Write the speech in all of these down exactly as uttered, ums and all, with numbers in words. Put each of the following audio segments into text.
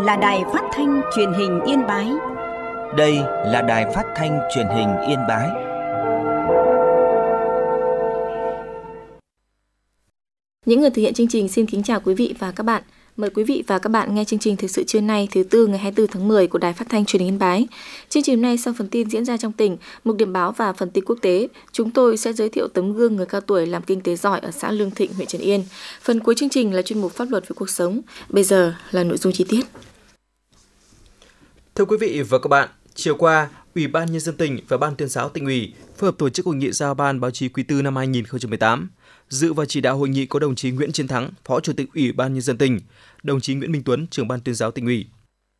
là Đài Phát thanh Truyền hình Yên Bái. Đây là Đài Phát thanh Truyền hình Yên Bái. Những người thực hiện chương trình xin kính chào quý vị và các bạn. Mời quý vị và các bạn nghe chương trình thời sự trưa nay thứ Tư ngày hai mươi tư tháng mười của Đài Phát thanh Truyền hình Yên Bái. Chương trình này sau phần tin diễn ra trong tỉnh, mục điểm báo và phần tin quốc tế, chúng tôi sẽ giới thiệu tấm gương người cao tuổi làm kinh tế giỏi ở xã Lương Thịnh, huyện Trấn Yên. Phần cuối chương trình là chuyên mục pháp luật về cuộc sống. Bây giờ là nội dung chi tiết. Thưa quý vị và các bạn, chiều qua, Ủy ban Nhân dân tỉnh và Ban Tuyên giáo Tỉnh ủy phối hợp tổ chức hội nghị giao ban báo chí quý tư năm hai nghìn không trăm mười tám. Dự và chỉ đạo hội nghị có đồng chí Nguyễn Chiến Thắng, Phó Chủ tịch Ủy ban Nhân dân tỉnh, đồng chí Nguyễn Minh Tuấn, Trưởng ban Tuyên giáo Tỉnh ủy.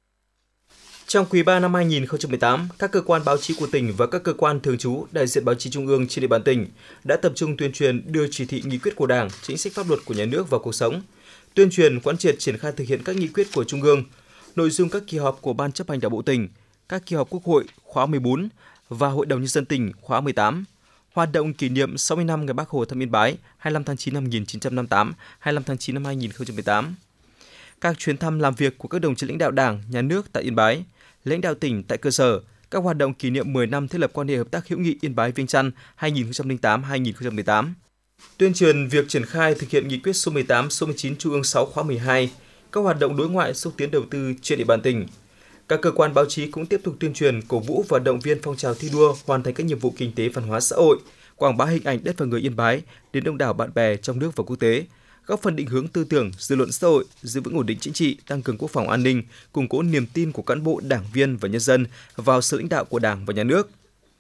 Trong quý ba năm hai nghìn không trăm mười tám, các cơ quan báo chí của tỉnh và các cơ quan thường trú, đại diện báo chí trung ương trên địa bàn tỉnh đã tập trung tuyên truyền đưa chỉ thị nghị quyết của Đảng, chính sách pháp luật của nhà nước vào cuộc sống, tuyên truyền quán triệt triển khai thực hiện các nghị quyết của Trung ương, nội dung các kỳ họp của Ban chấp hành Đảng bộ tỉnh, các kỳ họp Quốc hội khóa mười bốn và Hội đồng Nhân dân tỉnh khóa mười tám. Hoạt động kỷ niệm sáu mươi năm ngày Bác Hồ thăm Yên Bái hai mươi lăm tháng chín năm một nghìn chín trăm năm mươi tám, hai mươi lăm tháng chín năm hai nghìn không trăm mười tám. Các chuyến thăm làm việc của các đồng chí lãnh đạo Đảng, Nhà nước tại Yên Bái, lãnh đạo tỉnh tại cơ sở, các hoạt động kỷ niệm mười năm thiết lập quan hệ hợp tác hữu nghị Yên Bái Viêng Chăn hai nghìn không trăm lẻ tám đến hai nghìn không trăm mười tám. Tuyên truyền việc triển khai thực hiện nghị quyết số mười tám, số mười chín Trung ương sáu khóa mười hai, các hoạt động đối ngoại xúc tiến đầu tư trên địa bàn tỉnh. Các cơ quan báo chí cũng tiếp tục tuyên truyền, cổ vũ và động viên phong trào thi đua hoàn thành các nhiệm vụ kinh tế văn hóa xã hội, quảng bá hình ảnh đất và người Yên Bái đến đông đảo bạn bè trong nước và quốc tế, góp phần định hướng tư tưởng, dư luận xã hội, giữ vững ổn định chính trị, tăng cường quốc phòng an ninh, củng cố niềm tin của cán bộ, đảng viên và nhân dân vào sự lãnh đạo của Đảng và Nhà nước.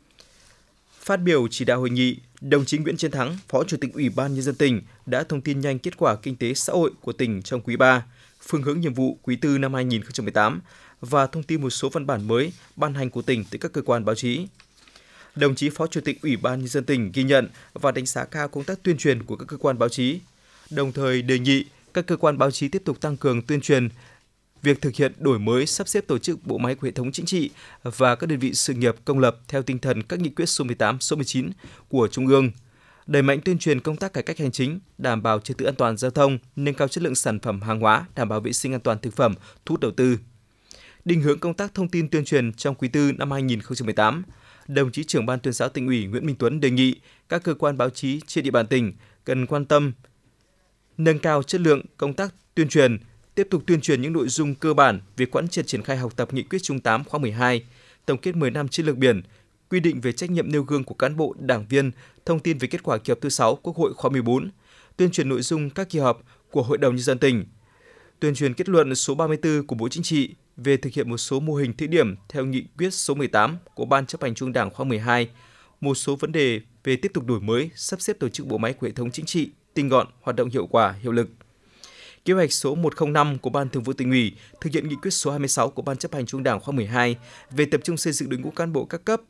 Phát biểu chỉ đạo hội nghị, đồng chí Nguyễn Chiến Thắng, Phó Chủ tịch Ủy ban Nhân dân tỉnh đã thông tin nhanh kết quả kinh tế xã hội của tỉnh trong quý ba, phương hướng nhiệm vụ quý tư năm hai nghìn không trăm mười tám và thông tin một số văn bản mới ban hành của tỉnh tới các cơ quan báo chí. Đồng chí Phó Chủ tịch Ủy ban Nhân dân tỉnh ghi nhận và đánh giá cao công tác tuyên truyền của các cơ quan báo chí, đồng thời đề nghị các cơ quan báo chí tiếp tục tăng cường tuyên truyền việc thực hiện đổi mới, sắp xếp tổ chức bộ máy của hệ thống chính trị và các đơn vị sự nghiệp công lập theo tinh thần các nghị quyết số mười tám, số mười chín của Trung ương, đẩy mạnh tuyên truyền công tác cải cách hành chính, đảm bảo trật tự an toàn giao thông, nâng cao chất lượng sản phẩm hàng hóa, đảm bảo vệ sinh an toàn thực phẩm, thu hút đầu tư. Định hướng công tác thông tin tuyên truyền trong quý tư năm hai nghìn không trăm mười tám, đồng chí Trưởng ban Tuyên giáo Tỉnh ủy Nguyễn Minh Tuấn đề nghị các cơ quan báo chí trên địa bàn tỉnh cần quan tâm nâng cao chất lượng công tác tuyên truyền, tiếp tục tuyên truyền những nội dung cơ bản về quán triệt triển khai học tập nghị quyết Trung tám khóa mười hai, tổng kết mười năm chiến lược biển, quy định về trách nhiệm nêu gương của cán bộ, đảng viên, thông tin về kết quả kỳ họp thứ sáu Quốc hội khóa mười bốn, tuyên truyền nội dung các kỳ họp của Hội đồng Nhân dân tỉnh, tuyên truyền kết luận số ba mươi tư của Bộ Chính trị về thực hiện một số mô hình thí điểm theo nghị quyết số mười tám của Ban chấp hành Trung ương Đảng khóa mười hai, một số vấn đề về tiếp tục đổi mới, sắp xếp tổ chức bộ máy của hệ thống chính trị, tinh gọn, hoạt động hiệu quả, hiệu lực. Kế hoạch số một không năm của Ban Thường vụ Tỉnh ủy thực hiện nghị quyết số hai mươi sáu của Ban chấp hành Trung ương Đảng khóa mười hai về tập trung xây dựng đội ngũ cán bộ các cấp,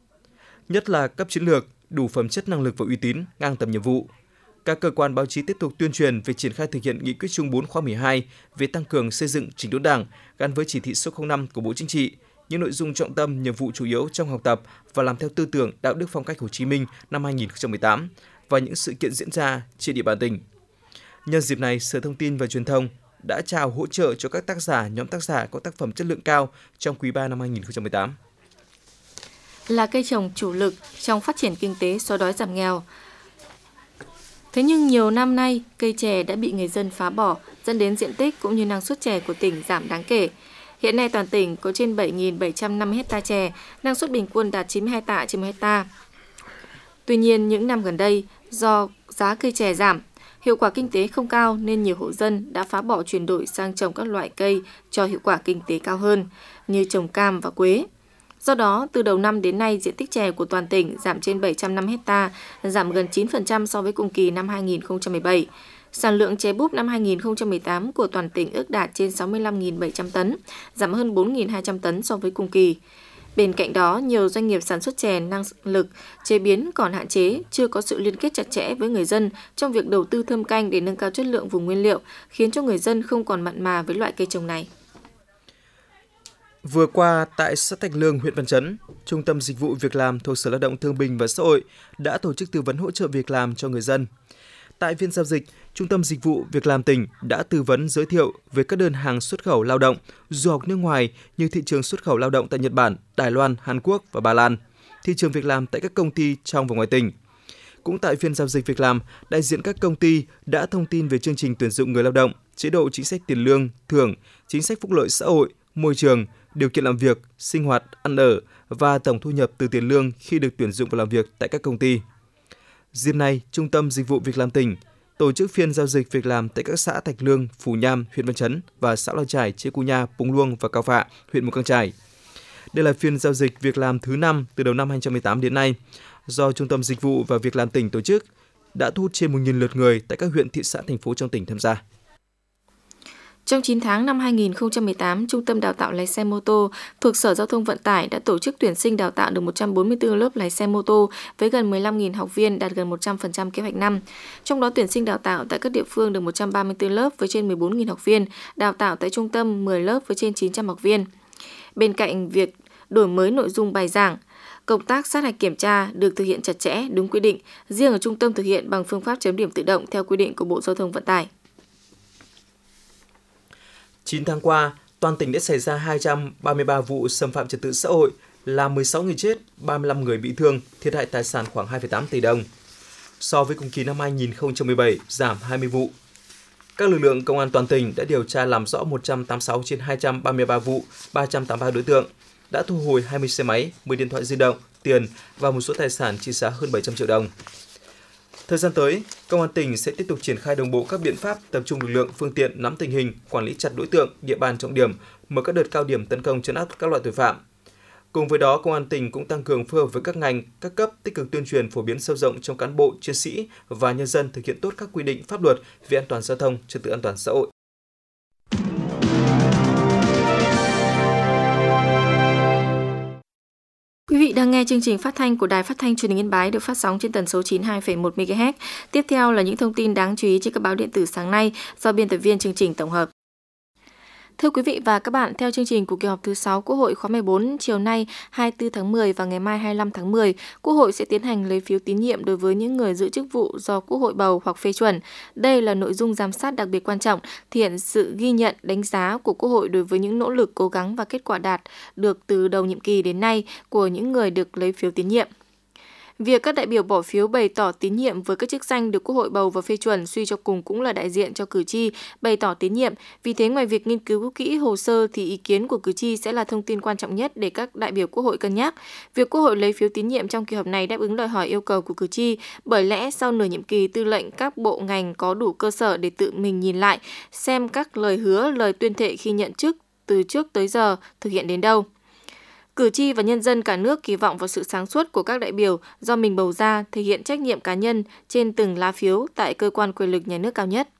nhất là cấp chiến lược, đủ phẩm chất, năng lực và uy tín, ngang tầm nhiệm vụ. Các cơ quan báo chí tiếp tục tuyên truyền về triển khai thực hiện nghị quyết Trung bốn khóa mười hai về tăng cường xây dựng chỉnh đốn Đảng gắn với chỉ thị số không năm của Bộ Chính trị, những nội dung trọng tâm, nhiệm vụ chủ yếu trong học tập và làm theo tư tưởng, đạo đức, phong cách Hồ Chí Minh năm hai nghìn không trăm mười tám và những sự kiện diễn ra trên địa bàn tỉnh. Nhân dịp này, Sở Thông tin và Truyền thông đã trao hỗ trợ cho các tác giả, nhóm tác giả có tác phẩm chất lượng cao trong quý ba năm hai nghìn không trăm mười tám. Là cây trồng chủ lực trong phát triển kinh tế xóa đói giảm nghèo. Thế nhưng nhiều năm nay, cây chè đã bị người dân phá bỏ, dẫn đến diện tích cũng như năng suất chè của tỉnh giảm đáng kể. Hiện nay toàn tỉnh có trên bảy nghìn bảy trăm năm mươi héc-ta chè, năng suất bình quân đạt chín mươi hai tạ trên một héc-ta. Tuy nhiên, những năm gần đây, do giá cây chè giảm, hiệu quả kinh tế không cao nên nhiều hộ dân đã phá bỏ chuyển đổi sang trồng các loại cây cho hiệu quả kinh tế cao hơn, như trồng cam và quế. Do đó, từ đầu năm đến nay, diện tích chè của toàn tỉnh giảm trên bảy trăm năm mươi héc-ta, giảm gần chín phần trăm so với cùng kỳ năm hai nghìn không trăm mười bảy. Sản lượng chè búp năm hai nghìn không trăm mười tám của toàn tỉnh ước đạt trên sáu mươi lăm nghìn bảy trăm tấn, giảm hơn bốn nghìn hai trăm tấn so với cùng kỳ. Bên cạnh đó, nhiều doanh nghiệp sản xuất chè năng lực, chế biến còn hạn chế, chưa có sự liên kết chặt chẽ với người dân trong việc đầu tư thâm canh để nâng cao chất lượng vùng nguyên liệu, khiến cho người dân không còn mặn mà với loại cây trồng này. Vừa qua, tại xã Thạch Lương, huyện Văn Chấn, Trung tâm Dịch vụ Việc làm thuộc Sở Lao động Thương binh và Xã hội đã tổ chức tư vấn hỗ trợ việc làm cho người dân. Tại phiên giao dịch, Trung tâm Dịch vụ Việc làm tỉnh đã tư vấn giới thiệu về các đơn hàng xuất khẩu lao động, du học nước ngoài như thị trường xuất khẩu lao động tại Nhật Bản, Đài Loan, Hàn Quốc và Ba Lan, thị trường việc làm tại các công ty trong và ngoài tỉnh. Cũng tại phiên giao dịch việc làm, đại diện các công ty đã thông tin về chương trình tuyển dụng người lao động, chế độ chính sách tiền lương, thưởng, chính sách phúc lợi xã hội, môi trường, điều kiện làm việc, sinh hoạt, ăn ở và tổng thu nhập từ tiền lương khi được tuyển dụng vào làm việc tại các công ty. Dịp này, Trung tâm Dịch vụ Việc làm tỉnh tổ chức phiên giao dịch việc làm tại các xã Thạch Lương, Phù Nham, huyện Văn Chấn và xã Lao Trải, Chê Cu Nha, Púng Luông và Cao Phạ, huyện Mù Cang Chải. Đây là phiên giao dịch việc làm thứ năm từ đầu năm hai không một tám đến nay, do Trung tâm Dịch vụ và Việc làm tỉnh tổ chức, đã thu hút trên một nghìn lượt người tại các huyện, thị xã, thành phố trong tỉnh tham gia. Trong chín tháng năm hai không một tám, Trung tâm Đào tạo lái xe mô tô thuộc Sở Giao thông Vận tải đã tổ chức tuyển sinh đào tạo được một trăm bốn mươi tư lớp lái xe mô tô với gần mười lăm nghìn học viên, đạt gần một trăm phần trăm kế hoạch năm. Trong đó tuyển sinh đào tạo tại các địa phương được một trăm ba mươi tư lớp với trên mười bốn nghìn học viên, đào tạo tại trung tâm mười lớp với trên chín trăm học viên. Bên cạnh việc đổi mới nội dung bài giảng, công tác sát hạch kiểm tra được thực hiện chặt chẽ, đúng quy định. Riêng ở trung tâm thực hiện bằng phương pháp chấm điểm tự động theo quy định của Bộ Giao thông Vận tải. chín tháng qua, toàn tỉnh đã xảy ra hai trăm ba mươi ba vụ xâm phạm trật tự xã hội, làm mười sáu người chết, ba mươi lăm người bị thương, thiệt hại tài sản khoảng hai phẩy tám tỷ đồng. So với cùng kỳ năm hai không một bảy, giảm hai mươi vụ. Các lực lượng công an toàn tỉnh đã điều tra làm rõ một trăm tám mươi sáu trên hai trăm ba mươi ba vụ, ba trăm tám mươi ba đối tượng, đã thu hồi hai mươi xe máy, mười điện thoại di động, tiền và một số tài sản trị giá hơn bảy trăm triệu đồng. Thời gian tới, Công an tỉnh sẽ tiếp tục triển khai đồng bộ các biện pháp, tập trung lực lượng, phương tiện nắm tình hình, quản lý chặt đối tượng, địa bàn trọng điểm, mở các đợt cao điểm tấn công trấn áp các loại tội phạm. Cùng với đó, Công an tỉnh cũng tăng cường phối hợp với các ngành, các cấp tích cực tuyên truyền phổ biến sâu rộng trong cán bộ, chiến sĩ và nhân dân thực hiện tốt các quy định pháp luật về an toàn giao thông, trật tự an toàn xã hội. Quý vị đang nghe chương trình phát thanh của Đài Phát thanh Truyền hình Yên Bái được phát sóng trên tần số chín mươi hai phẩy một mê ga héc. Tiếp theo là những thông tin đáng chú ý trên các báo điện tử sáng nay do biên tập viên chương trình tổng hợp. Thưa quý vị và các bạn, theo chương trình của kỳ họp thứ sáu Quốc hội khóa mười bốn, chiều nay hai mươi tư tháng mười và ngày mai hai mươi lăm tháng mười, Quốc hội sẽ tiến hành lấy phiếu tín nhiệm đối với những người giữ chức vụ do Quốc hội bầu hoặc phê chuẩn. Đây là nội dung giám sát đặc biệt quan trọng, thể hiện sự ghi nhận, đánh giá của Quốc hội đối với những nỗ lực, cố gắng và kết quả đạt được từ đầu nhiệm kỳ đến nay của những người được lấy phiếu tín nhiệm. Việc các đại biểu bỏ phiếu bày tỏ tín nhiệm với các chức danh được Quốc hội bầu và phê chuẩn suy cho cùng cũng là đại diện cho cử tri bày tỏ tín nhiệm. Vì thế, ngoài việc nghiên cứu kỹ hồ sơ thì ý kiến của cử tri sẽ là thông tin quan trọng nhất để các đại biểu Quốc hội cân nhắc. Việc Quốc hội lấy phiếu tín nhiệm trong kỳ họp này đáp ứng đòi hỏi yêu cầu của cử tri, bởi lẽ sau nửa nhiệm kỳ, tư lệnh các bộ ngành có đủ cơ sở để tự mình nhìn lại, xem các lời hứa, lời tuyên thệ khi nhận chức từ trước tới giờ thực hiện đến đâu. Cử tri và nhân dân cả nước kỳ vọng vào sự sáng suốt của các đại biểu do mình bầu ra, thể hiện trách nhiệm cá nhân trên từng lá phiếu tại cơ quan quyền lực nhà nước cao nhất.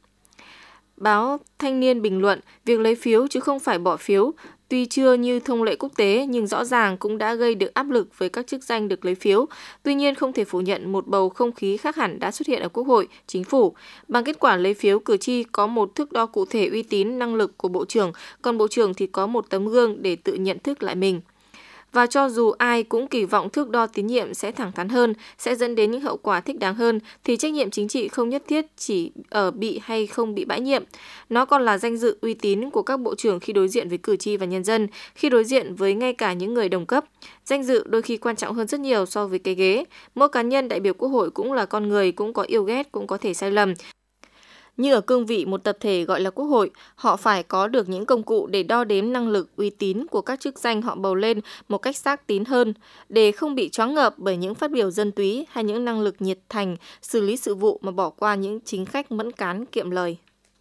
Báo Thanh niên bình luận, việc lấy phiếu chứ không phải bỏ phiếu, tuy chưa như thông lệ quốc tế nhưng rõ ràng cũng đã gây được áp lực với các chức danh được lấy phiếu. Tuy nhiên không thể phủ nhận một bầu không khí khác hẳn đã xuất hiện ở Quốc hội, Chính phủ. Bằng kết quả lấy phiếu, cử tri có một thước đo cụ thể uy tín, năng lực của Bộ trưởng, còn Bộ trưởng thì có một tấm gương để tự nhận thức lại mình. Và cho dù ai cũng kỳ vọng thước đo tín nhiệm sẽ thẳng thắn hơn, sẽ dẫn đến những hậu quả thích đáng hơn, thì trách nhiệm chính trị không nhất thiết chỉ ở bị hay không bị bãi nhiệm. Nó còn là danh dự, uy tín của các bộ trưởng khi đối diện với cử tri và nhân dân, khi đối diện với ngay cả những người đồng cấp. Danh dự đôi khi quan trọng hơn rất nhiều so với cái ghế. Mỗi cá nhân đại biểu Quốc hội cũng là con người, cũng có yêu ghét, cũng có thể sai lầm. Như ở cương vị một tập thể gọi là Quốc hội, họ phải có được những công cụ để đo đếm năng lực, uy tín của các chức danh họ bầu lên một cách xác tín hơn, để không bị choáng ngợp bởi những phát biểu dân túy hay những năng lực nhiệt thành, xử lý sự vụ mà bỏ qua những chính khách mẫn cán kiệm lời.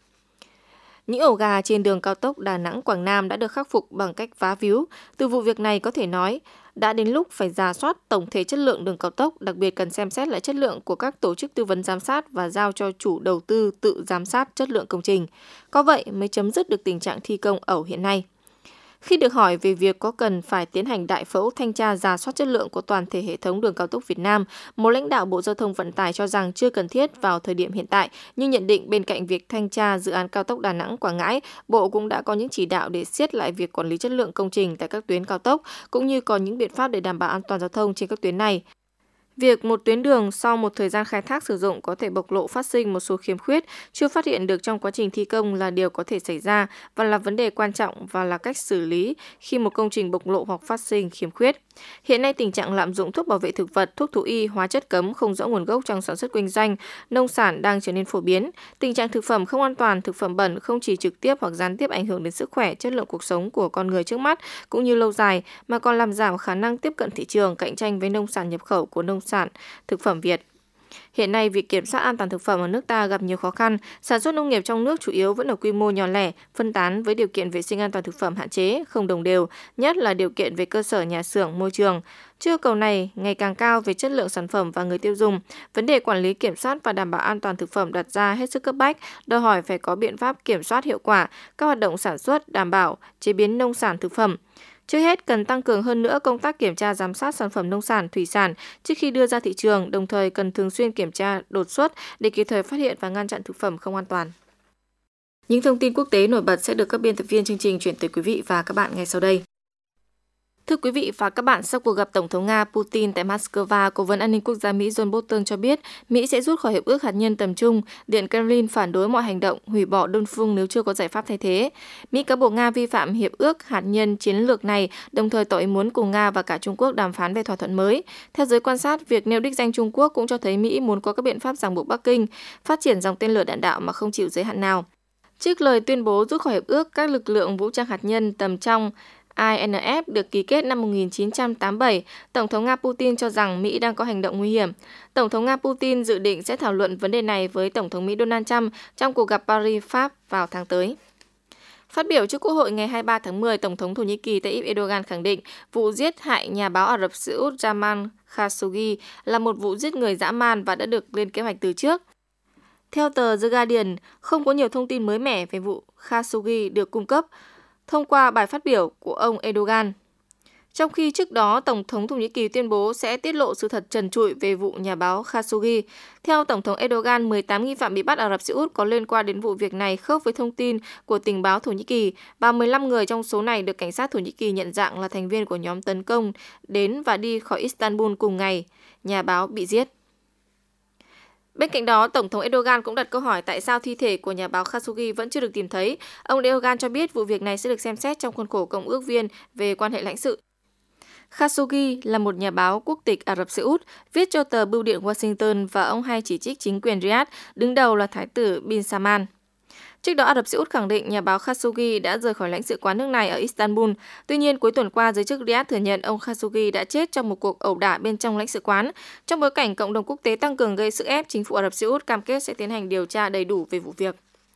Những ổ gà trên đường cao tốc Đà Nẵng - Quảng Nam đã được khắc phục bằng cách vá víu. Từ vụ việc này có thể nói, đã đến lúc phải rà soát tổng thể chất lượng đường cao tốc, đặc biệt cần xem xét lại chất lượng của các tổ chức tư vấn giám sát và giao cho chủ đầu tư tự giám sát chất lượng công trình. Có vậy mới chấm dứt được tình trạng thi công ẩu hiện nay. Khi được hỏi về việc có cần phải tiến hành đại phẫu thanh tra rà soát chất lượng của toàn thể hệ thống đường cao tốc Việt Nam, một lãnh đạo Bộ Giao thông Vận tải cho rằng chưa cần thiết vào thời điểm hiện tại, nhưng nhận định bên cạnh việc thanh tra dự án cao tốc Đà Nẵng - Quảng Ngãi, Bộ cũng đã có những chỉ đạo để siết lại việc quản lý chất lượng công trình tại các tuyến cao tốc, cũng như có những biện pháp để đảm bảo an toàn giao thông trên các tuyến này. Việc một tuyến đường sau một thời gian khai thác sử dụng có thể bộc lộ phát sinh một số khiếm khuyết chưa phát hiện được trong quá trình thi công là điều có thể xảy ra và là vấn đề quan trọng và là cách xử lý khi một công trình bộc lộ hoặc phát sinh khiếm khuyết. Hiện nay, tình trạng lạm dụng thuốc bảo vệ thực vật, thuốc thú y, hóa chất cấm không rõ nguồn gốc trong sản xuất kinh doanh nông sản đang trở nên phổ biến. Tình trạng thực phẩm không an toàn, thực phẩm bẩn không chỉ trực tiếp hoặc gián tiếp ảnh hưởng đến sức khỏe, chất lượng cuộc sống của con người trước mắt cũng như lâu dài mà còn làm giảm khả năng tiếp cận thị trường, cạnh tranh với nông sản nhập khẩu của nông sản, thực phẩm Việt. Hiện nay, việc kiểm soát an toàn thực phẩm ở nước ta gặp nhiều khó khăn. Sản xuất nông nghiệp trong nước chủ yếu vẫn ở quy mô nhỏ lẻ, phân tán với điều kiện vệ sinh an toàn thực phẩm hạn chế, không đồng đều, nhất là điều kiện về cơ sở nhà xưởng, môi trường. Trước yêu cầu này ngày càng cao về chất lượng sản phẩm và người tiêu dùng, vấn đề quản lý kiểm soát và đảm bảo an toàn thực phẩm đặt ra hết sức cấp bách, đòi hỏi phải có biện pháp kiểm soát hiệu quả các hoạt động sản xuất, đảm bảo chế biến nông sản thực phẩm. Trước hết, cần tăng cường hơn nữa công tác kiểm tra giám sát sản phẩm nông sản, thủy sản trước khi đưa ra thị trường, đồng thời cần thường xuyên kiểm tra đột xuất để kịp thời phát hiện và ngăn chặn thực phẩm không an toàn. Những thông tin quốc tế nổi bật sẽ được các biên tập viên chương trình chuyển tới quý vị và các bạn ngay sau đây. Thưa quý vị và các bạn, sau cuộc gặp Tổng thống Nga Putin tại Moscow, Cố vấn An ninh Quốc gia Mỹ John Bolton cho biết Mỹ sẽ rút khỏi Hiệp ước Hạt nhân tầm trung. Điện Kremlin phản đối mọi hành động hủy bỏ đơn phương nếu chưa có giải pháp thay thế. Mỹ cáo buộc Nga vi phạm Hiệp ước Hạt nhân chiến lược này, đồng thời tỏ ý muốn cùng Nga và cả Trung Quốc đàm phán về thỏa thuận mới. Theo giới quan sát, việc nêu đích danh Trung Quốc cũng cho thấy Mỹ muốn có các biện pháp ràng buộc Bắc Kinh, phát triển dòng tên lửa đạn đạo mà không chịu giới hạn nào. Trước lời tuyên bố rút khỏi Hiệp ước, các lực lượng vũ trang hạt nhân tầm trong I N F được ký kết năm một nghìn chín trăm tám mươi bảy, Tổng thống Nga Putin cho rằng Mỹ đang có hành động nguy hiểm. Tổng thống Nga Putin dự định sẽ thảo luận vấn đề này với Tổng thống Mỹ Donald Trump trong cuộc gặp Paris, Pháp vào tháng tới. Phát biểu trước Quốc hội ngày hai mươi ba tháng mười, Tổng thống Thổ Nhĩ Kỳ Tayyip Erdogan khẳng định vụ giết hại nhà báo Ả Rập Xê Út Jamal Khashoggi là một vụ giết người dã man và đã được lên kế hoạch từ trước. Theo tờ The Guardian, không có nhiều thông tin mới mẻ về vụ Khashoggi được cung cấp thông qua bài phát biểu của ông Erdogan. Trong khi trước đó, Tổng thống Thổ Nhĩ Kỳ tuyên bố sẽ tiết lộ sự thật trần trụi về vụ nhà báo Khashoggi. Theo Tổng thống Erdogan, mười tám nghi phạm bị bắt Ả Rập Xê Út có liên quan đến vụ việc này khớp với thông tin của tình báo Thổ Nhĩ Kỳ, và mười lăm người trong số này được cảnh sát Thổ Nhĩ Kỳ nhận dạng là thành viên của nhóm tấn công đến và đi khỏi Istanbul cùng ngày nhà báo bị giết. Bên cạnh đó, Tổng thống Erdogan cũng đặt câu hỏi tại sao thi thể của nhà báo Khashoggi vẫn chưa được tìm thấy. Ông Erdogan cho biết vụ việc này sẽ được xem xét trong khuôn khổ Công ước viên về quan hệ lãnh sự. Khashoggi là một nhà báo quốc tịch Ả Rập Xê Út, viết cho tờ Bưu điện Washington và ông hay chỉ trích chính quyền Riyadh, đứng đầu là Thái tử Bin Salman. Trước đó, Ả Rập Xê Út khẳng định nhà báo Khashoggi đã rời khỏi lãnh sự quán nước này ở Istanbul. Tuy nhiên, cuối tuần qua, giới chức Riyadh thừa nhận ông Khashoggi đã chết trong một cuộc ẩu đả bên trong lãnh sự quán. Trong bối cảnh cộng đồng quốc tế tăng cường gây sức ép, chính phủ Ả Rập Xê Út cam kết sẽ tiến hành điều tra đầy đủ về vụ việc.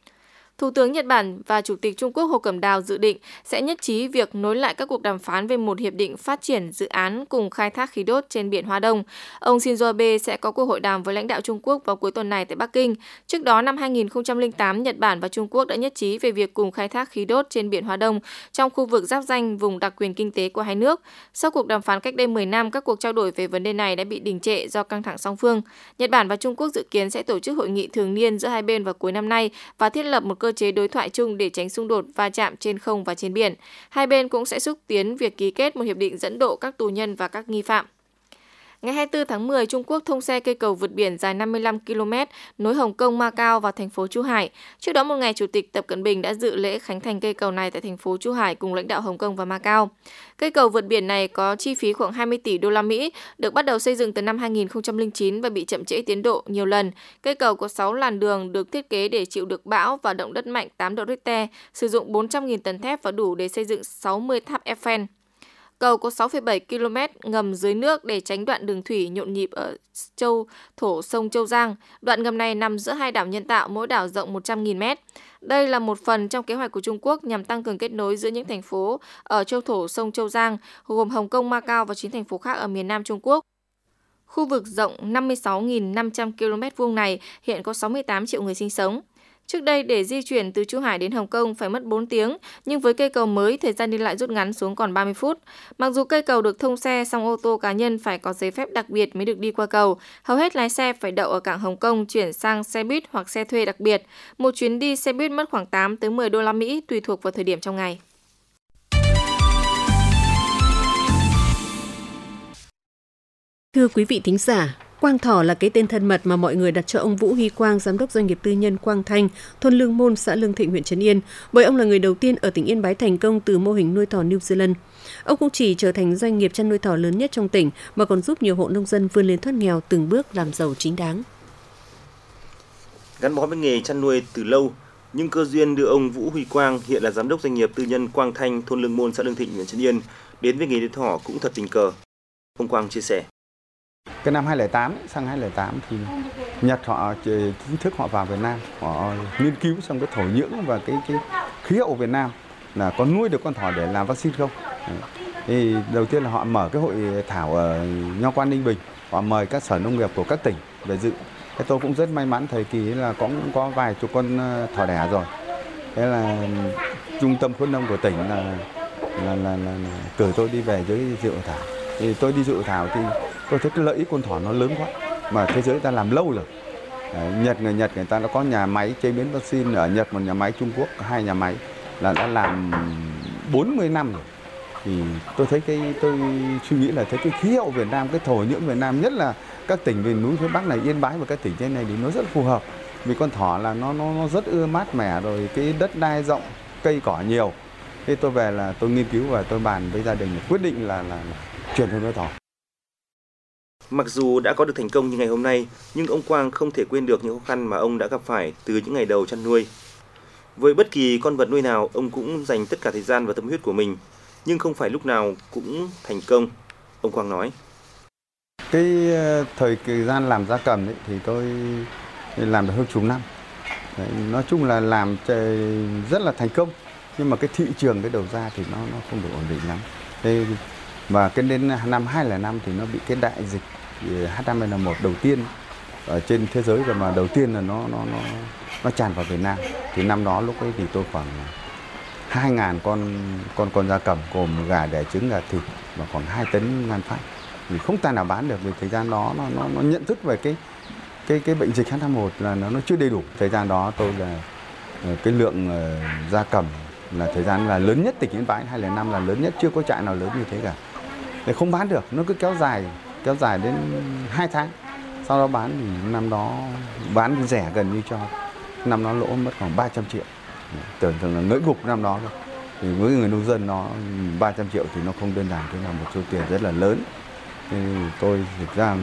Thủ tướng Nhật Bản và Chủ tịch Trung Quốc Hồ Cẩm Đào dự định sẽ nhất trí việc nối lại các cuộc đàm phán về một hiệp định phát triển dự án cùng khai thác khí đốt trên biển Hoa Đông. Ông Shinzo Abe sẽ có cuộc hội đàm với lãnh đạo Trung Quốc vào cuối tuần này tại Bắc Kinh. Trước đó, năm hai nghìn không trăm lẻ tám, Nhật Bản và Trung Quốc đã nhất trí về việc cùng khai thác khí đốt trên biển Hoa Đông trong khu vực giáp ranh vùng đặc quyền kinh tế của hai nước. Sau cuộc đàm phán cách đây mười năm, các cuộc trao đổi về vấn đề này đã bị đình trệ do căng thẳng song phương. Nhật Bản và Trung Quốc dự kiến sẽ tổ chức hội nghị thường niên giữa hai bên vào cuối năm nay và thiết lập một cơ chế đối thoại chung để tránh xung đột va chạm trên không và trên biển. Hai bên cũng sẽ xúc tiến việc ký kết một hiệp định dẫn độ các tù nhân và các nghi phạm. Ngày hai mươi tư tháng mười, Trung Quốc thông xe cây cầu vượt biển dài năm mươi lăm ki lô mét nối Hồng Kông, Macau vào thành phố Chu Hải. Trước đó một ngày, Chủ tịch Tập Cận Bình đã dự lễ khánh thành cây cầu này tại thành phố Chu Hải cùng lãnh đạo Hồng Kông và Macau. Cây cầu vượt biển này có chi phí khoảng hai mươi tỷ đô la Mỹ, được bắt đầu xây dựng từ năm hai nghìn không trăm lẻ chín và bị chậm trễ tiến độ nhiều lần. Cây cầu có sáu làn đường được thiết kế để chịu được bão và động đất mạnh tám độ Richter, sử dụng bốn trăm nghìn tấn thép và đủ để xây dựng sáu mươi tháp Eiffel. Cầu có sáu phẩy bảy ki lô mét ngầm dưới nước để tránh đoạn đường thủy nhộn nhịp ở châu thổ sông Châu Giang. Đoạn ngầm này nằm giữa hai đảo nhân tạo, mỗi đảo rộng một trăm nghìn mét. Đây là một phần trong kế hoạch của Trung Quốc nhằm tăng cường kết nối giữa những thành phố ở châu thổ sông Châu Giang, gồm Hồng Kông, Macau và chín thành phố khác ở miền Nam Trung Quốc. Khu vực rộng năm mươi sáu nghìn năm trăm ki lô mét vuông này hiện có sáu mươi tám triệu người sinh sống. Trước đây, để di chuyển từ Chu Hải đến Hồng Kông phải mất bốn tiếng, nhưng với cây cầu mới, thời gian đi lại rút ngắn xuống còn ba mươi phút. Mặc dù cây cầu được thông xe, song ô tô cá nhân phải có giấy phép đặc biệt mới được đi qua cầu. Hầu hết lái xe phải đậu ở cảng Hồng Kông chuyển sang xe buýt hoặc xe thuê đặc biệt. Một chuyến đi xe buýt mất khoảng tám tới mười đô la Mỹ tùy thuộc vào thời điểm trong ngày. Thưa quý vị thính giả, Quang Thỏ là cái tên thân mật mà mọi người đặt cho ông Vũ Huy Quang, giám đốc doanh nghiệp tư nhân Quang Thanh, thôn Lương Môn, xã Lương Thịnh, huyện Trấn Yên, bởi ông là người đầu tiên ở tỉnh Yên Bái thành công từ mô hình nuôi thỏ New Zealand. Ông không chỉ trở thành doanh nghiệp chăn nuôi thỏ lớn nhất trong tỉnh, mà còn giúp nhiều hộ nông dân vươn lên thoát nghèo, từng bước làm giàu chính đáng. Gắn bó với nghề chăn nuôi từ lâu, nhưng cơ duyên đưa ông Vũ Huy Quang, hiện là giám đốc doanh nghiệp tư nhân Quang Thanh, thôn Lương Môn, xã Lương Thịnh, huyện Trấn Yên, đến với nghề nuôi thỏ cũng thật tình cờ. Ông Quang chia sẻ. Cái năm hai không không tám, sang hai không không tám thì Nhật họ chính thức họ vào Việt Nam, họ nghiên cứu xong cái thổ nhưỡng và cái, cái khí hậu Việt Nam là có nuôi được con thỏ để làm vaccine không. Thì đầu tiên là họ mở cái hội thảo ở Nho Quan, Ninh Bình, họ mời các sở nông nghiệp của các tỉnh về dự. Thế tôi cũng rất may mắn thời kỳ là cũng có vài chục con thỏ đẻ rồi. Thế là trung tâm khuyến nông của tỉnh là là, là, là, là cử tôi đi về dưới dự thảo. Thì tôi đi dự thảo thì tôi thấy cái lợi ích con thỏ nó lớn quá, mà thế giới ta làm lâu rồi. Nhật người Nhật người ta đã có nhà máy chế biến vaccine ở Nhật, một nhà máy Trung Quốc, hai nhà máy là đã làm bốn mươi năm rồi. Thì tôi thấy cái tôi suy nghĩ là thấy cái khí hậu Việt Nam, cái thổ nhưỡng Việt Nam, nhất là các tỉnh miền núi phía Bắc này, Yên Bái và các tỉnh trên này thì nó rất phù hợp. Vì con thỏ là nó nó, nó rất ưa mát mẻ, rồi cái đất đai rộng, cây cỏ nhiều. Thế tôi về là tôi nghiên cứu và tôi bàn với gia đình quyết định là là, là chuyển sang nuôi thỏ. Mặc dù đã có được thành công như ngày hôm nay, nhưng ông Quang không thể quên được những khó khăn mà ông đã gặp phải từ những ngày đầu chăn nuôi. Với bất kỳ con vật nuôi nào, ông cũng dành tất cả thời gian và tâm huyết của mình, nhưng không phải lúc nào cũng thành công. Ông Quang nói. Cái thời thời gian làm gia cầm ấy, thì tôi làm được hơn chục năm. Đấy, nói chung là làm rất là thành công, nhưng mà cái thị trường cái đầu ra thì nó nó không được ổn định lắm. Thế và cái đến năm hai không không năm thì nó bị cái đại dịch H năm N một đầu tiên ở trên thế giới, và mà đầu tiên là nó nó nó nó tràn vào Việt Nam. Thì năm đó lúc ấy thì tôi khoảng hai nghìn con con con gia cầm gồm gà đẻ trứng, gà thịt và khoảng hai tấn ngan phát. Thì không tài nào bán được vì thời gian đó nó nó nó nhận thức về cái cái cái bệnh dịch H năm N một là nó nó chưa đầy đủ. Thời gian đó tôi là cái lượng gia cầm là thời gian là lớn nhất tỉnh Yên Bái, hai không không năm là lớn nhất, chưa có trại nào lớn như thế cả. Để không bán được, nó cứ kéo dài kéo dài đến hai tháng. Sau đó bán thì năm đó bán rẻ gần như cho. Năm đó lỗ mất khoảng ba trăm triệu. Tưởng tượng là ngỡ gục năm đó thôi. Thì với người nông dân nó ba trăm triệu thì nó không đơn giản, thế là một số tiền rất là lớn. Thì tôi thực ra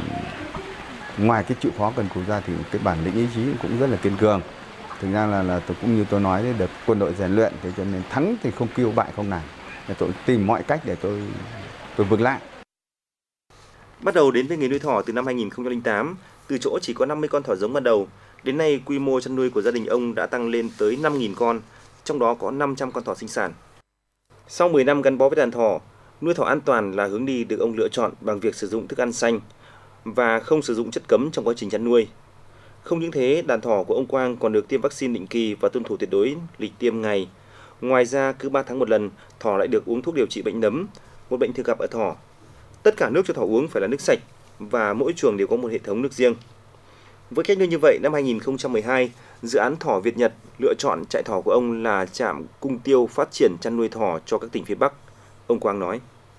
ngoài cái chịu khó cần cù ra thì cái bản lĩnh ý chí cũng rất là kiên cường. Thực ra là là tôi cũng như tôi nói đấy, được quân đội rèn luyện, thế cho nên thắng thì không kêu, bại không nản. Tôi tìm mọi cách để tôi tôi vượt lại. Bắt đầu đến với nghề nuôi thỏ từ năm hai nghìn không trăm lẻ tám, từ chỗ chỉ có năm mươi con thỏ giống ban đầu, đến nay quy mô chăn nuôi của gia đình ông đã tăng lên tới năm nghìn con, trong đó có năm trăm con thỏ sinh sản. Sau mười năm gắn bó với đàn thỏ, nuôi thỏ an toàn là hướng đi được ông lựa chọn bằng việc sử dụng thức ăn xanh và không sử dụng chất cấm trong quá trình chăn nuôi. Không những thế, đàn thỏ của ông Quang còn được tiêm vaccine định kỳ và tuân thủ tuyệt đối lịch tiêm ngày. Ngoài ra, cứ ba tháng một lần, thỏ lại được uống thuốc điều trị bệnh nấm, một bệnh thường gặp ở thỏ. Tất cả nước cho thỏ uống phải là nước sạch và mỗi chuồng đều có một hệ thống nước riêng. Với cách nuôi như vậy, năm hai nghìn không trăm mười hai, dự án Thỏ Việt Nhật lựa chọn trại thỏ của ông là trạm Cung Tiêu phát triển chăn nuôi thỏ cho các tỉnh phía Bắc. Ông Quang nói.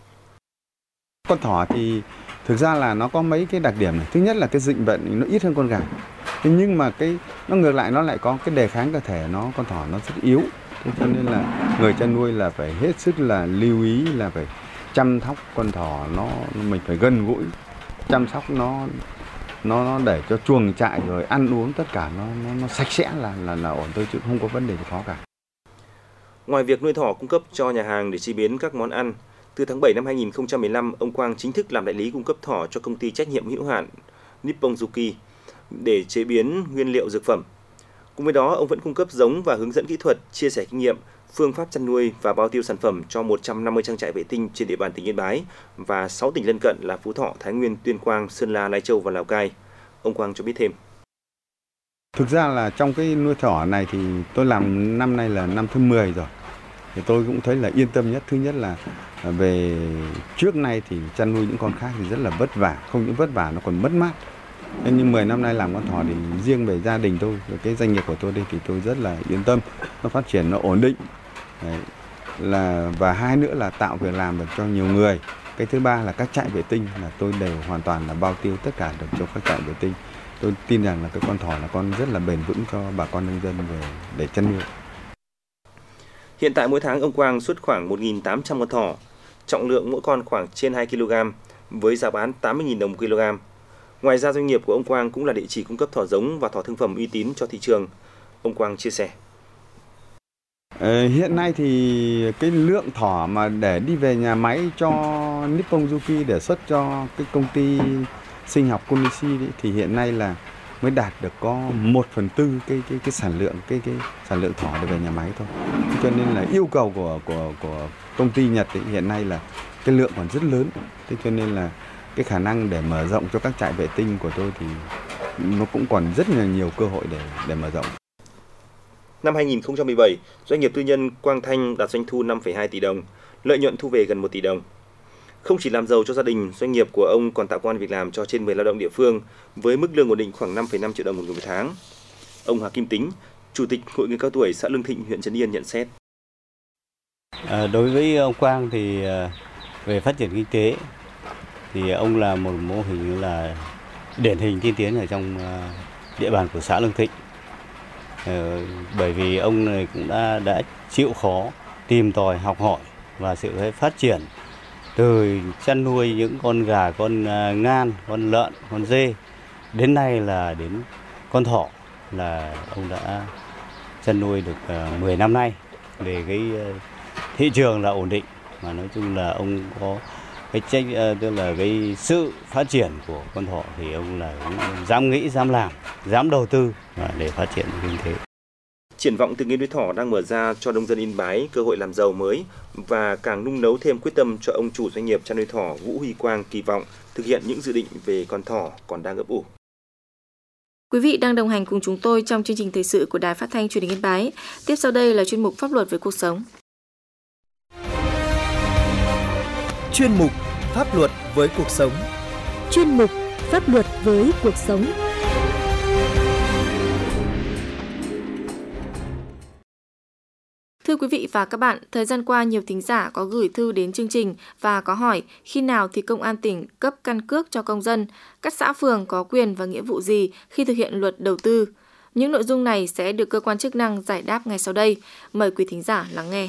Con thỏ thì thực ra là nó có mấy cái đặc điểm này. Thứ nhất là cái dịch bệnh nó ít hơn con gà. Thế nhưng mà cái nó ngược lại nó lại có cái đề kháng cơ thể, nó con thỏ nó rất yếu. Thế cho nên là người chăn nuôi là phải hết sức là lưu ý, là phải chăm sóc con thỏ, nó mình phải gần gũi, chăm sóc nó nó nó để cho chuồng trại rồi ăn uống tất cả nó nó, nó sạch sẽ là là là ổn thôi, chứ không có vấn đề gì khó cả. Ngoài việc nuôi thỏ cung cấp cho nhà hàng để chế biến các món ăn, từ tháng bảy năm hai nghìn không trăm mười lăm, ông Quang chính thức làm đại lý cung cấp thỏ cho công ty trách nhiệm hữu hạn Nippon Yuki để chế biến nguyên liệu dược phẩm. Cùng với đó, ông vẫn cung cấp giống và hướng dẫn kỹ thuật, chia sẻ kinh nghiệm, phương pháp chăn nuôi và bao tiêu sản phẩm cho một trăm năm mươi trang trại vệ tinh trên địa bàn tỉnh Yên Bái và sáu tỉnh lân cận là Phú Thọ, Thái Nguyên, Tuyên Quang, Sơn La, Lai Châu và Lào Cai. Ông Quang cho biết thêm. Thực ra là trong cái nuôi thỏ này thì tôi làm năm nay là năm thứ mười rồi. Thì tôi cũng thấy là yên tâm nhất. Thứ nhất là về trước nay thì chăn nuôi những con khác thì rất là vất vả, không những vất vả nó còn mất mát. Nên nhưng mười năm nay làm con thỏ thì riêng về gia đình tôi, cái doanh nghiệp của tôi đây thì tôi rất là yên tâm, nó phát triển nó ổn định. Đấy, là và hai nữa là tạo việc làm được cho nhiều người. Cái thứ ba là các trại vệ tinh là tôi đều hoàn toàn là bao tiêu tất cả được cho các trại vệ tinh. Tôi tin rằng là cái con thỏ là con rất là bền vững cho bà con nông dân về để chăn nuôi. Hiện tại mỗi tháng ông Quang xuất khoảng một nghìn tám trăm con thỏ, trọng lượng mỗi con khoảng trên hai ki lô gam với giá bán tám mươi nghìn đồng một kg. Ngoài ra doanh nghiệp của ông Quang cũng là địa chỉ cung cấp thỏ giống và thỏ thương phẩm uy tín cho thị trường. Ông Quang chia sẻ. Ờ, hiện nay thì cái lượng thỏ mà để đi về nhà máy cho Nippon Juki để xuất cho cái công ty sinh học Kunishi thì hiện nay là mới đạt được có một phần tư cái cái cái sản lượng cái cái sản lượng thỏ để về nhà máy thôi. Cho nên là yêu cầu của của của công ty Nhật ấy, hiện nay là cái lượng còn rất lớn. Thế cho nên là cái khả năng để mở rộng cho các trại vệ tinh của tôi thì nó cũng còn rất là nhiều cơ hội để để mở rộng. Năm hai nghìn không trăm mười bảy, doanh nghiệp tư nhân Quang Thanh đạt doanh thu năm phẩy hai tỷ đồng, lợi nhuận thu về gần một tỷ đồng. Không chỉ làm giàu cho gia đình, doanh nghiệp của ông còn tạo công ăn việc làm cho trên mười lao động địa phương với mức lương ổn định khoảng năm phẩy năm triệu đồng một người một tháng. Ông Hà Kim Tính, Chủ tịch Hội người cao tuổi xã Lương Thịnh, huyện Trấn Yên nhận xét. À, đối với ông Quang thì về phát triển kinh tế thì ông là một mô hình là điển hình tiên tiến ở trong địa bàn của xã Lương Thịnh. À, bởi vì ông này cũng đã đã chịu khó tìm tòi học hỏi và sự phát triển từ chăn nuôi những con gà, con ngan, con lợn, con dê đến nay là đến con thỏ là ông đã chăn nuôi được mười năm nay. Về cái thị trường là ổn định, mà nói chung là ông có cái trách tức là cái sự phát triển của con thỏ thì ông là cũng dám nghĩ, dám làm, dám đầu tư để phát triển kinh tế. Triển vọng từ nghề nuôi thỏ đang mở ra cho nông dân Yên Bái cơ hội làm giàu mới và càng nung nấu thêm quyết tâm cho ông chủ doanh nghiệp chăn nuôi thỏ Vũ Huy Quang kỳ vọng thực hiện những dự định về con thỏ còn đang ấp ủ. Quý vị đang đồng hành cùng chúng tôi trong chương trình thời sự của Đài Phát thanh Truyền hình Yên Bái. Tiếp sau đây là chuyên mục Pháp luật với cuộc sống. Chuyên mục Pháp luật với cuộc sống. Chuyên mục Pháp luật với cuộc sống. Thưa quý vị và các bạn, thời gian qua nhiều thính giả có gửi thư đến chương trình và có hỏi khi nào thì Công an tỉnh cấp căn cước cho công dân, các xã phường có quyền và nghĩa vụ gì khi thực hiện luật đầu tư. Những nội dung này sẽ được cơ quan chức năng giải đáp ngay sau đây. Mời quý thính giả lắng nghe.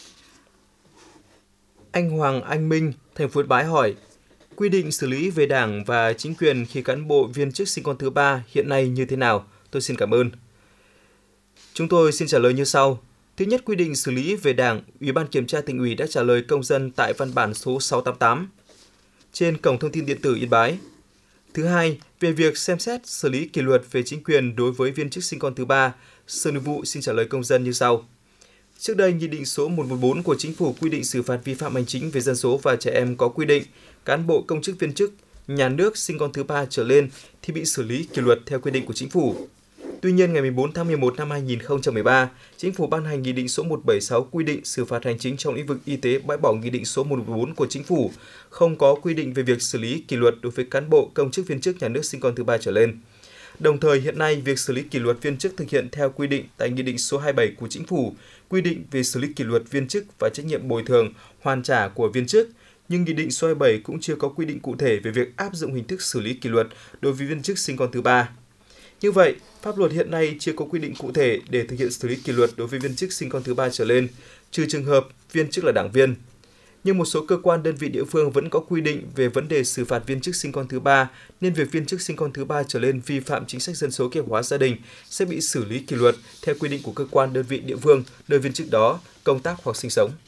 Anh Hoàng Anh Minh, thành phố Yên Bái hỏi, quy định xử lý về Đảng và chính quyền khi cán bộ viên chức sinh con thứ ba hiện nay như thế nào? Tôi xin cảm ơn. Chúng tôi xin trả lời như sau. Thứ nhất, quy định xử lý về Đảng, Ủy ban Kiểm tra Tỉnh ủy đã trả lời công dân tại văn bản số sáu tám tám trên cổng thông tin điện tử Yên Bái. Thứ hai, về việc xem xét xử lý kỷ luật về chính quyền đối với viên chức sinh con thứ ba, Sở Nội vụ xin trả lời công dân như sau. Trước đây, Nghị định số một trăm mười bốn của Chính phủ quy định xử phạt vi phạm hành chính về dân số và trẻ em có quy định cán bộ công chức viên chức nhà nước sinh con thứ ba trở lên thì bị xử lý kỷ luật theo quy định của Chính phủ. Tuy nhiên, ngày mười bốn tháng mười một năm hai nghìn không trăm mười ba, Chính phủ ban hành Nghị định số một trăm bảy mươi sáu quy định xử phạt hành chính trong lĩnh vực y tế bãi bỏ Nghị định số một trăm mười bốn của Chính phủ, không có quy định về việc xử lý kỷ luật đối với cán bộ công chức viên chức nhà nước sinh con thứ ba trở lên. Đồng thời, hiện nay, việc xử lý kỷ luật viên chức thực hiện theo quy định tại Nghị định số hai mươi bảy của Chính phủ, quy định về xử lý kỷ luật viên chức và trách nhiệm bồi thường, hoàn trả của viên chức, nhưng Nghị định số hai mươi bảy cũng chưa có quy định cụ thể về việc áp dụng hình thức xử lý kỷ luật đối với viên chức sinh con thứ ba. Như vậy, pháp luật hiện nay chưa có quy định cụ thể để thực hiện xử lý kỷ luật đối với viên chức sinh con thứ ba trở lên, trừ trường hợp viên chức là đảng viên. Nhưng một số cơ quan đơn vị địa phương vẫn có quy định về vấn đề xử phạt viên chức sinh con thứ ba, nên việc viên chức sinh con thứ ba trở lên vi phạm chính sách dân số kế hoạch hóa gia đình sẽ bị xử lý kỷ luật theo quy định của cơ quan đơn vị địa phương nơi viên chức đó công tác hoặc sinh sống.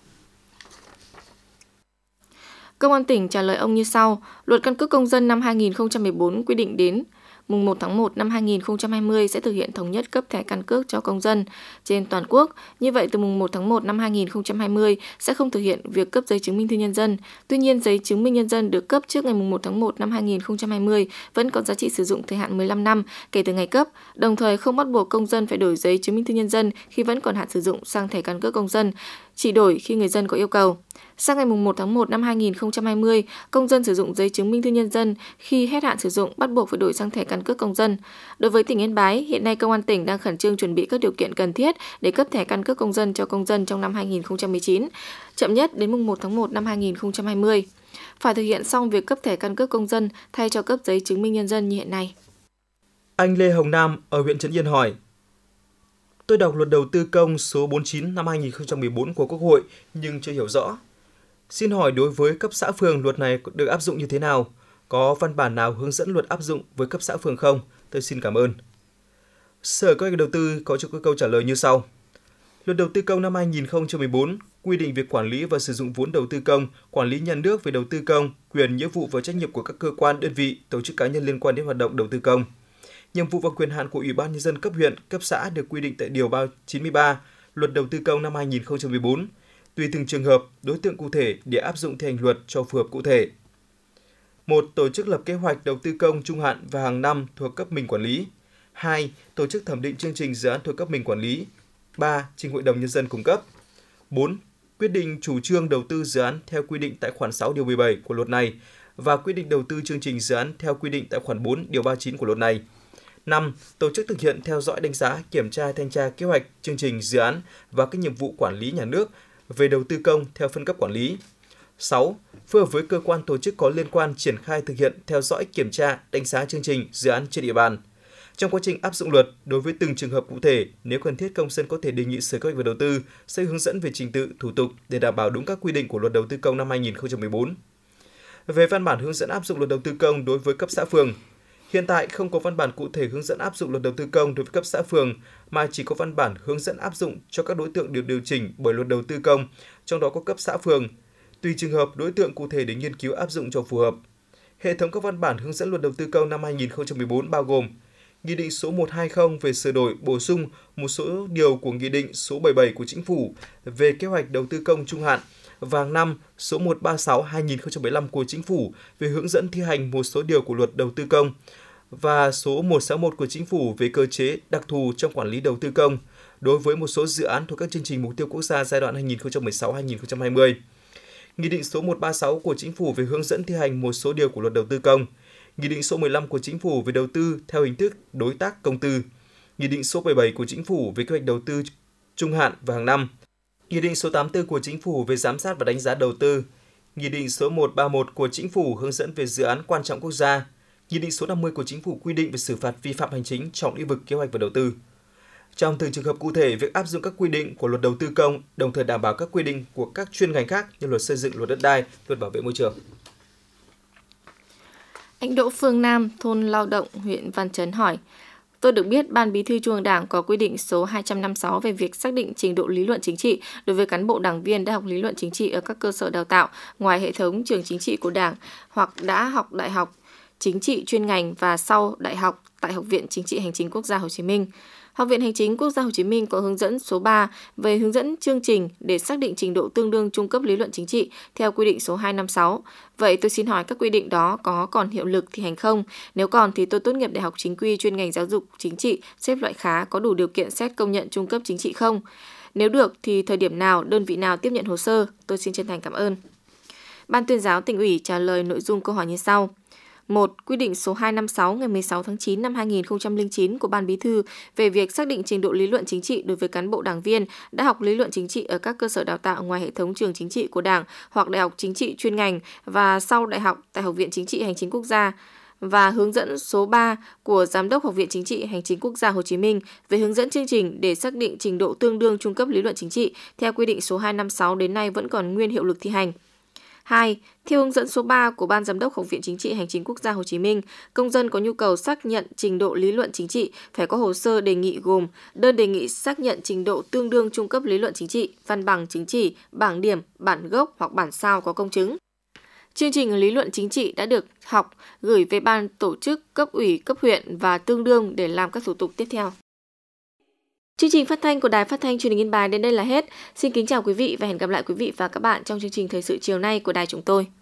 Công an tỉnh trả lời ông như sau. Luật căn cước công dân năm hai nghìn không trăm mười bốn quy định đến mùng một tháng một năm hai nghìn không trăm hai mươi sẽ thực hiện thống nhất cấp thẻ căn cước cho công dân trên toàn quốc. Như vậy, từ mùng một tháng một năm hai nghìn không trăm hai mươi sẽ không thực hiện việc cấp giấy chứng minh thư nhân dân. Tuy nhiên, giấy chứng minh nhân dân được cấp trước ngày mùng một tháng một năm hai nghìn không trăm hai mươi vẫn còn giá trị sử dụng thời hạn mười lăm năm kể từ ngày cấp, đồng thời không bắt buộc công dân phải đổi giấy chứng minh thư nhân dân khi vẫn còn hạn sử dụng sang thẻ căn cước công dân, chỉ đổi khi người dân có yêu cầu. Sang ngày mùng một tháng một năm hai nghìn không trăm hai mươi, công dân sử dụng giấy chứng minh thư nhân dân khi hết hạn sử dụng bắt buộc phải đổi sang thẻ căn cước công dân. Đối với tỉnh Yên Bái, hiện nay Công an tỉnh đang khẩn trương chuẩn bị các điều kiện cần thiết để cấp thẻ căn cước công dân cho công dân trong năm hai nghìn không trăm mười chín. chậm nhất đến mùng một tháng một năm hai nghìn không trăm hai mươi. Phải thực hiện xong việc cấp thẻ căn cước công dân thay cho cấp giấy chứng minh nhân dân như hiện nay. Anh Lê Hồng Nam ở huyện Trấn Yên hỏi: Tôi đọc luật đầu tư công số bốn mươi chín năm hai nghìn không trăm mười bốn của Quốc hội nhưng chưa hiểu rõ. Xin hỏi đối với cấp xã phường luật này được áp dụng như thế nào? Có văn bản nào hướng dẫn luật áp dụng với cấp xã phường không? Tôi xin cảm ơn. Sở Kế hoạch Đầu tư có cho câu trả lời như sau. Luật đầu tư công năm hai nghìn không trăm mười bốn quy định việc quản lý và sử dụng vốn đầu tư công, quản lý nhà nước về đầu tư công, quyền, nghĩa vụ và trách nhiệm của các cơ quan, đơn vị, tổ chức cá nhân liên quan đến hoạt động đầu tư công. Nhiệm vụ và quyền hạn của Ủy ban Nhân dân cấp huyện, cấp xã được quy định tại Điều chín mươi ba Luật đầu tư công năm hai nghìn không trăm mười bốn. Tùy từng trường hợp, đối tượng cụ thể để áp dụng thi hành luật cho phù hợp cụ thể. một. Tổ chức lập kế hoạch đầu tư công trung hạn và hàng năm thuộc cấp mình quản lý. hai. Tổ chức thẩm định chương trình dự án thuộc cấp mình quản lý. ba. Trình Hội đồng Nhân dân cung cấp. bốn. Quyết định chủ trương đầu tư dự án theo quy định tại khoản sáu điều mười bảy của luật này và quyết định đầu tư chương trình dự án theo quy định tại khoản bốn điều ba mươi chín của luật này. năm. Tổ chức thực hiện theo dõi đánh giá, kiểm tra, thanh tra kế hoạch, chương trình, dự án và các nhiệm vụ quản lý nhà nước về đầu tư công theo phân cấp quản lý. sáu. Phối hợp với cơ quan tổ chức có liên quan triển khai thực hiện theo dõi, kiểm tra, đánh giá chương trình, dự án trên địa bàn. Trong quá trình áp dụng luật, đối với từng trường hợp cụ thể, nếu cần thiết công dân có thể đề nghị Sở Kế hoạch và Đầu tư sẽ hướng dẫn về trình tự, thủ tục để đảm bảo đúng các quy định của Luật đầu tư công năm hai nghìn không trăm mười bốn. Về văn bản hướng dẫn áp dụng Luật đầu tư công đối với cấp xã phường, hiện tại không có văn bản cụ thể hướng dẫn áp dụng Luật đầu tư công đối với cấp xã phường mà chỉ có văn bản hướng dẫn áp dụng cho các đối tượng được điều chỉnh bởi Luật đầu tư công, trong đó có cấp xã phường. Tùy trường hợp, đối tượng cụ thể để nghiên cứu áp dụng cho phù hợp. Hệ thống các văn bản hướng dẫn Luật đầu tư công năm hai nghìn không trăm mười bốn bao gồm Nghị định số một trăm hai mươi về sửa đổi, bổ sung một số điều của Nghị định số bảy mươi bảy của Chính phủ về kế hoạch đầu tư công trung hạn và hàng năm số một trăm ba mươi sáu trên hai nghìn không trăm mười lăm của Chính phủ về hướng dẫn thi hành một số điều của Luật đầu tư công và số một trăm sáu mươi mốt của Chính phủ về cơ chế đặc thù trong quản lý đầu tư công đối với một số dự án thuộc các chương trình mục tiêu quốc gia giai đoạn hai nghìn không trăm mười sáu đến hai nghìn không trăm hai mươi. Nghị định số một trăm ba mươi sáu của Chính phủ về hướng dẫn thi hành một số điều của Luật đầu tư công. Nghị định số mười lăm của Chính phủ về đầu tư theo hình thức đối tác công tư. Nghị định số bảy mươi bảy của Chính phủ về kế hoạch đầu tư trung hạn và hàng năm. Nghị định số tám mươi tư của Chính phủ về giám sát và đánh giá đầu tư. Nghị định số một trăm ba mươi mốt của Chính phủ hướng dẫn về dự án quan trọng quốc gia. Nghị định số năm mươi của Chính phủ quy định về xử phạt vi phạm hành chính trong lĩnh vực kế hoạch và đầu tư. Trong từng trường hợp cụ thể, việc áp dụng các quy định của Luật đầu tư công đồng thời đảm bảo các quy định của các chuyên ngành khác như Luật xây dựng, Luật đất đai, Luật bảo vệ môi trường. Anh Đỗ Phương Nam, thôn Lao Động, huyện Văn Chấn hỏi: Tôi được biết Ban Bí thư Trung ương Đảng có quy định số hai trăm năm mươi sáu về việc xác định trình độ lý luận chính trị đối với cán bộ đảng viên đã học lý luận chính trị ở các cơ sở đào tạo ngoài hệ thống trường chính trị của Đảng hoặc đã học đại học chính trị chuyên ngành và sau đại học tại Học viện Chính trị Hành chính Quốc gia Hồ Chí Minh. Học viện Hành chính Quốc gia Hồ Chí Minh có hướng dẫn số ba về hướng dẫn chương trình để xác định trình độ tương đương trung cấp lý luận chính trị theo quy định số hai trăm năm mươi sáu. Vậy tôi xin hỏi các quy định đó có còn hiệu lực thi hành không? Nếu còn thì tôi tốt nghiệp đại học chính quy chuyên ngành giáo dục chính trị xếp loại khá có đủ điều kiện xét công nhận trung cấp chính trị không? Nếu được thì thời điểm nào, đơn vị nào tiếp nhận hồ sơ? Tôi xin chân thành cảm ơn. Ban Tuyên giáo Tỉnh ủy trả lời nội dung câu hỏi như sau. một. Quy định số hai trăm năm mươi sáu ngày mười sáu tháng chín năm hai nghìn không trăm lẻ chín của Ban Bí thư về việc xác định trình độ lý luận chính trị đối với cán bộ đảng viên đã học lý luận chính trị ở các cơ sở đào tạo ngoài hệ thống trường chính trị của Đảng hoặc đại học chính trị chuyên ngành và sau đại học tại Học viện Chính trị Hành chính Quốc gia, và hướng dẫn số ba của Giám đốc Học viện Chính trị Hành chính Quốc gia Hồ Chí Minh về hướng dẫn chương trình để xác định trình độ tương đương trung cấp lý luận chính trị theo quy định số hai trăm năm mươi sáu đến nay vẫn còn nguyên hiệu lực thi hành. hai. Theo hướng dẫn số ba của Ban Giám đốc Học viện Chính trị Hành chính Quốc gia Hồ Chí Minh, công dân có nhu cầu xác nhận trình độ lý luận chính trị phải có hồ sơ đề nghị gồm đơn đề nghị xác nhận trình độ tương đương trung cấp lý luận chính trị, văn bằng chứng chỉ, bảng điểm, bản gốc hoặc bản sao có công chứng. Chương trình lý luận chính trị đã được học gửi về ban tổ chức cấp ủy, cấp huyện và tương đương để làm các thủ tục tiếp theo. Chương trình phát thanh của Đài Phát thanh Truyền hình Yên Bái đến đây là hết. Xin kính chào quý vị và hẹn gặp lại quý vị và các bạn trong chương trình thời sự chiều nay của đài chúng tôi.